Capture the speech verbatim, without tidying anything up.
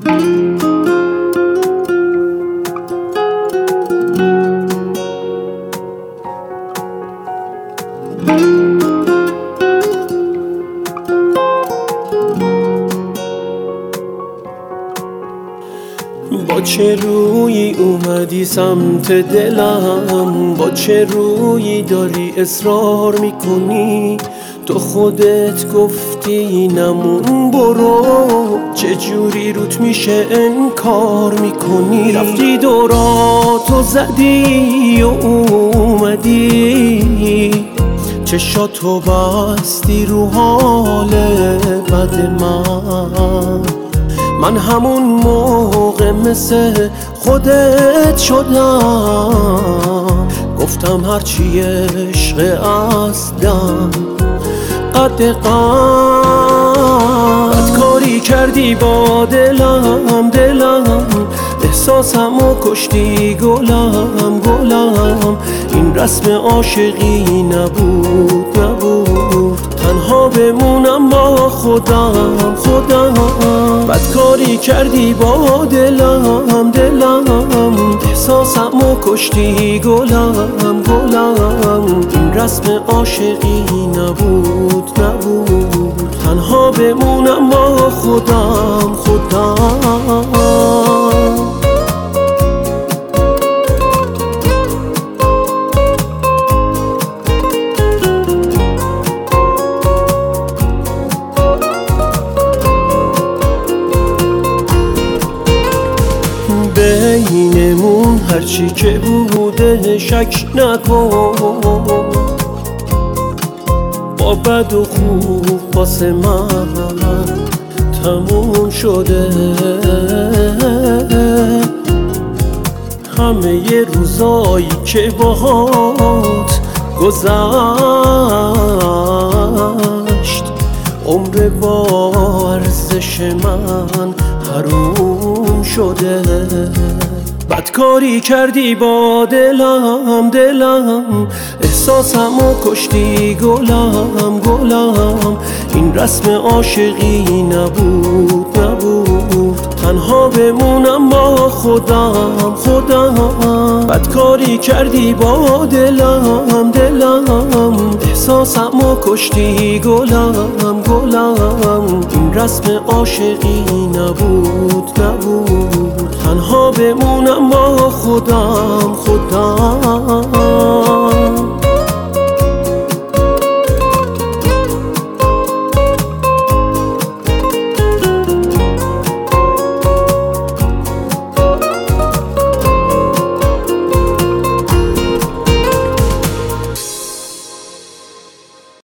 با چه رویی اومدی سمت دلم، با چه رویی داری اصرار میکنی؟ تو خودت گفتی نمون برو، چه جوری روت میشه انکار میکنی؟ رفتی دوراتو زدی و اومدی، چشاتو بستی رو حال بد من. من همون موقع مثل خودت شدم، گفتم هرچی عشق اصلم قد قد. بد کاری کردی با دلم دلم، احساسمو کشتی گلم گلم. این رسم عاشقی نبود نبود، تنها بمونم با خودم خودم. بد کاری کردی با دلم دلم، احساسمو کشتی گلم گلم. این رسم عاشقی نبود نبود، تنها بمونم با خودم خودم. بینمون هرچی که بوده شک نکن، با بد و خوب واسه من تموم شده. همه ی روزایی که باهات گذشت، عمر با ارزش من حروم شده. بد کاری کردی با دلم دلم، احساسمو کشتی گلم گلم. این رسم عاشقی نبود نبود، تنها بمونم با خودم خودم. بد کاری کردی با دلم دلم، احساسمو کشتی گلم گلم. این رسم عاشقی نبود نبود، تنها بمونم با خودم خودم.